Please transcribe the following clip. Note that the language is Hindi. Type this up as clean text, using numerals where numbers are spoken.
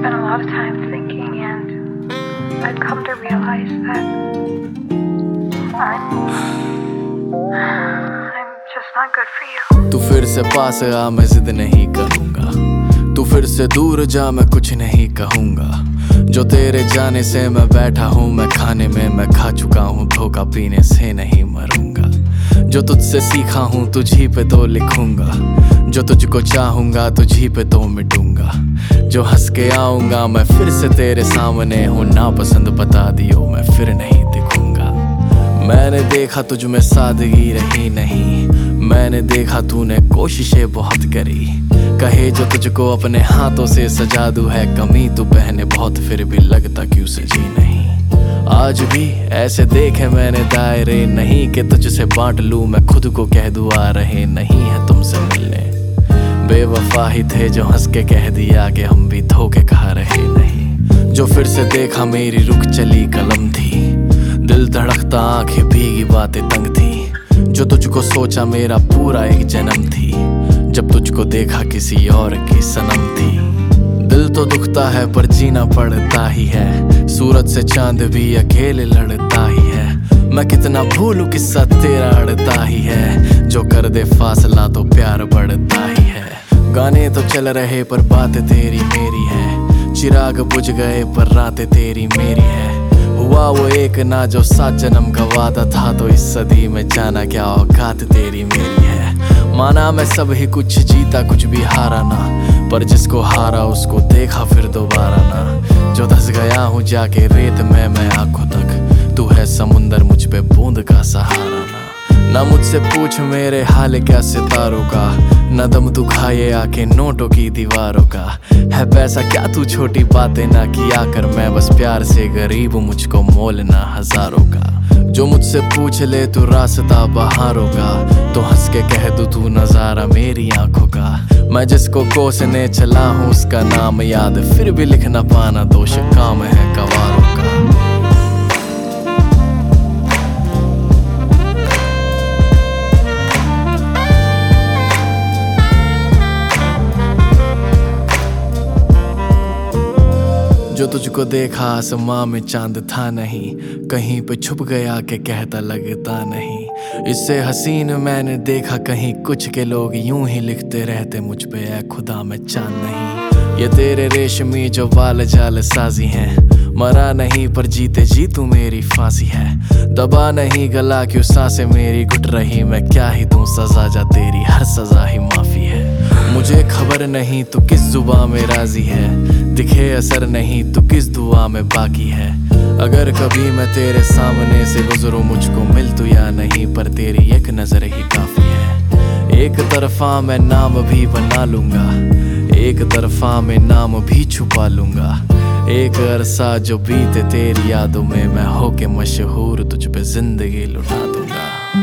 spent a lot of time thinking, and I've come to realize that I'm just not good for you. तू फिर से पास आ, मैं जिद नहीं करूंगा। तू फिर से दूर जा, मैं कुछ नहीं कहूंगा। जो तेरे जाने से मैं बैठा हूँ, मैं खाने में मैं खा चुका हूँ, धोखा पीने से नहीं मरूंगा। जो तुझसे सीखा हूँ तुझी पे तो लिखूंगा, जो तुझको चाहूंगा तुझी पे तो मिटूंगा। जो हंस के आऊंगा मैं फिर से तेरे सामने हूँ, नापसंद बता दियो मैं फिर नहीं दिखूंगा। मैंने देखा तुझ में सादगी रही नहीं, मैंने देखा तूने कोशिशें बहुत करी। कहे जो तुझको अपने हाथों से सजा दूं है कमी, तू पहने बहुत फिर भी लगता क्यों सजी नहीं। आज भी ऐसे देखे मैंने दायरे नहीं कि तुझसे बांट लूं, मैं खुद को कह दूं आ रहे नहीं है तुमसे मिलने। बेवफा ही थे जो हंस के कह दिया कि हम भी धोखे खा रहे नहीं। जो फिर से देखा मेरी रुक चली कलम थी, दिल धड़कता आंखें भीगी बातें तंग थी। जो तुझको सोचा मेरा पूरा एक जन्म थी, जब तुझको देखा किसी और की सनम थी। दिल तो दुखता है पर जीना पड़ता ही है, सूरज से चांद भी अकेले लड़ता ही है। मैं कितना भूलूं किस्सा तेरा अड़ता ही है, जो कर दे फासला तो प्यार बढ़ता ही है। गाने तो चल रहे पर बातें तेरी मेरी है, चिराग बुझ गए पर रातें तेरी मेरी है। हुआ वो एक ना जो 7 जन्म का वादा था, तो इस सदी में जाना क्या औकात तेरी मेरी है। माना मैं सब ही कुछ जीता कुछ भी हारा ना, पर जिसको हारा उसको देखा फिर दोबारा ना। जो धस गया हूँ जाके रेत में मैं आंखों तक, तू है समुंदर मुझ पे बूंद का सहारा ना मुझसे पूछ मेरे हाल क्या सितारों का, न दम तू खाए आके नोटों की दीवारों का। है पैसा क्या तू छोटी बातें ना किया कर, मैं बस प्यार से गरीब हूँ मुझको मोल ना हजारों का। जो मुझसे पूछ ले तू रास्ता बहारों का, तो हंस के कह दूं तू नजारा मेरी आंखों का। मैं जिसको कोसने चला हूँ उसका नाम याद, फिर भी लिख ना पाना दोष काम है गवारों का। जो तुझको देखा आसमां में चांद था नहीं, कहीं पे छुप गया के कहता लगता नहीं। इससे हसीन मैंने देखा कहीं कुछ के लोग यूं ही लिखते रहते मुझ पे ऐ खुदा मैं चांद नहीं। ये तेरे रेशमी जो बाल जाल साजी हैं, मरा नहीं पर जीते जी तू मेरी फांसी है। दबा नहीं गला क्यों सांसें मेरी घुट रही, मैं क्या ही दूं सजा जा तेरी हर सजा ही माफी है। मुझे खबर नहीं तू किस जुबां में राजी है, दिखे असर नहीं तू किस दुआ में बाकी है। अगर कभी मैं तेरे सामने से गुजरूं मुझको मिल तू या नहीं, पर तेरी एक नजर ही काफी है। एक तरफा मैं नाम भी बना लूंगा, एक तरफा मैं नाम भी छुपा लूंगा। एक अरसा जो बीते तेरी यादों में मैं होके मशहूर तुझ पे जिंदगी लुटा दूंगा।